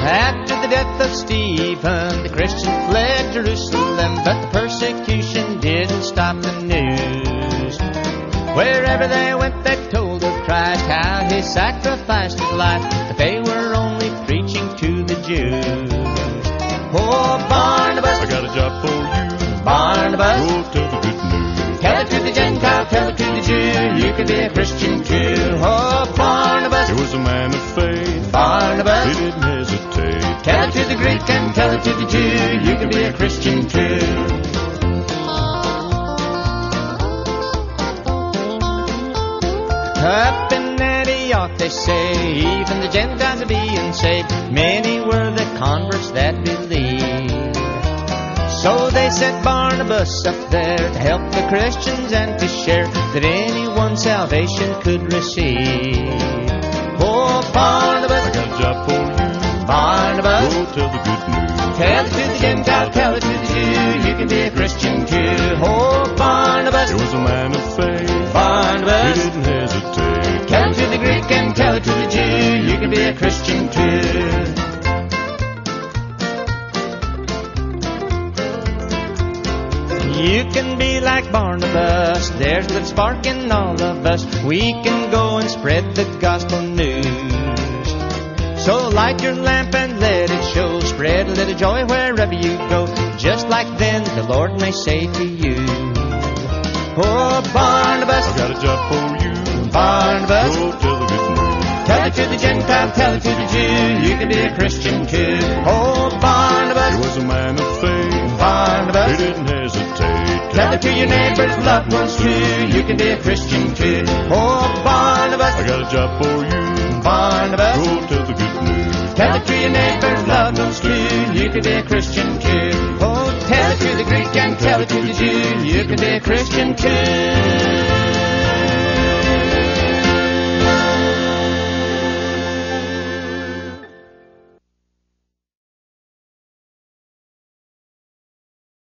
After the death of Stephen, the Christians fled Jerusalem, but the persecution didn't stop the news. Wherever they went, they told of Christ, how he sacrificed his life, but they were only preaching to the Jews. Oh, Barnabas, I got a job for you. Barnabas, Go tell the good news. tell it to the Gentile, tell it to the Jew, you can be a Christian too. Oh, Barnabas, He was a man of faith. Barnabas, He didn't hesitate. tell it to the Greek and tell it to the Jew, you can be a Christian too. Up in Antioch, they say, even the Gentiles are being saved. Many were the converts that believed. So they sent Barnabas up there to help the Christians and to share that anyone's salvation could receive. Oh, Barnabas, I got a job for you. Barnabas, Go tell the good news. tell it to the Gentile, tell it to the Jew, you can be a Christian too. Oh, Barnabas, He was a man of faith. Barnabas, He didn't hesitate. tell it to the Greek and tell it to the Jew, you can be a Christian too. You can be like Barnabas, there's a little spark in all of us. We can go and spread the gospel news. So light your lamp and let it show, spread a little joy wherever you go. Just like then the Lord may say to you, oh, Barnabas, I got a job for you. Barnabas, Go tell the good news. tell it to the Gentile, tell it to the Jew, you can be a Christian too. Oh, He Barnabas, was a man of faith. He Barnabas, didn't hesitate. tell it to your neighbors, loved ones too, you can be a Christian too. Oh, Barnabas, I got a job for you. Barnabas, Go tell the good news. tell it to your neighbors, loved ones too, you can be a Christian too. Oh, tell it to the Greek and tell it to the Jew, you can be a Christian too.